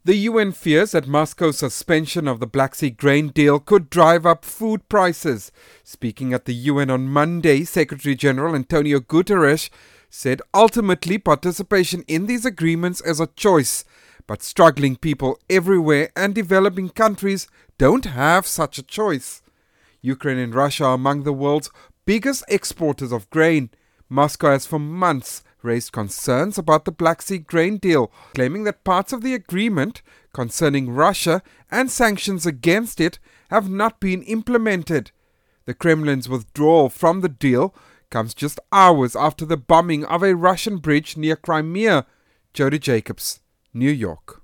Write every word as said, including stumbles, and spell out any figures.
The U N fears that Moscow's suspension of the Black Sea grain deal could drive up food prices. Speaking at the U N on Monday, Secretary General Antonio Guterres said ultimately participation in these agreements is a choice, but struggling people everywhere and developing countries don't have such a choice. Ukraine and Russia are among the world's biggest exporters of grain. Moscow has for months raised concerns about the Black Sea grain deal, claiming that parts of the agreement concerning Russia and sanctions against it have not been implemented. The Kremlin's withdrawal from the deal comes just hours after the bombing of a Russian bridge near Crimea. Jody Jacobs, New York.